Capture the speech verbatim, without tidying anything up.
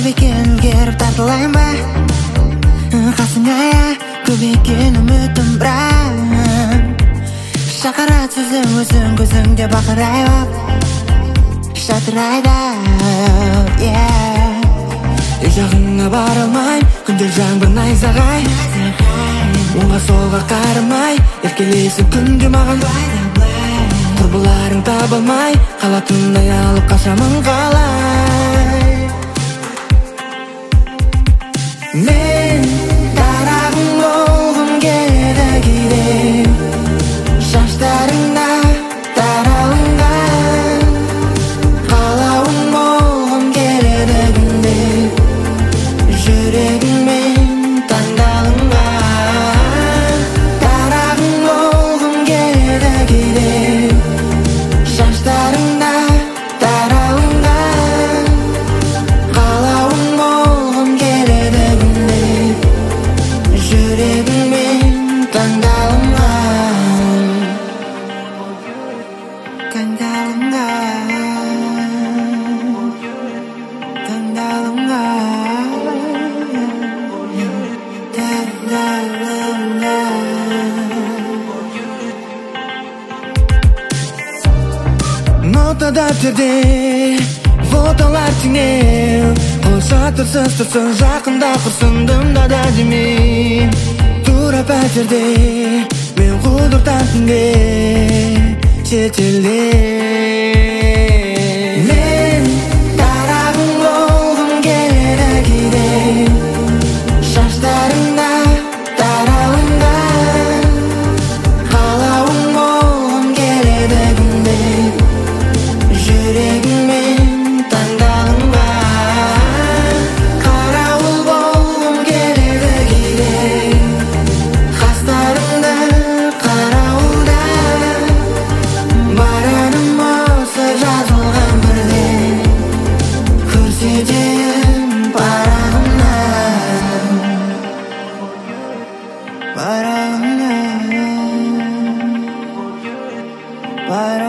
ekan gerib tартылайын ба қасыңа көп екен үмітім бірақ шақырады сөзің өзің көзіңде бақырай бап шатырайды жағыңа бара алмайм күндер жаңбыр найзағай оңға солға қарамай еркелейсің күнде маған құрбыларың таба алмай қалатындай алып қашамын қалай мен тарағың болғым келеді кейде шаштарыңда таралынған қалауың болғым келеді күнде жүрегіңмен таңдалынған тарағың болғым келеді кейде шаштарыңда таралынған қалауың болғым келеді күнде жүрегіңмен таңдалынған таңдалынған таңдалынған Нота дәптерде фотолар теңеу қойса тұрсыз тұрсыз жақында құрсындым да да демей тура пәтерде мен құдықтан түнге шетелде мен тарағың болғым келеді кейде шаштарыңда таралынған қалауың болғым келеді күнде жүрегіңмен таңдалынған қарауыл болғым келеді кейде қастарыңда қарауылда бараным осы жазылған бірде көрсетейін парағымнан парағымнан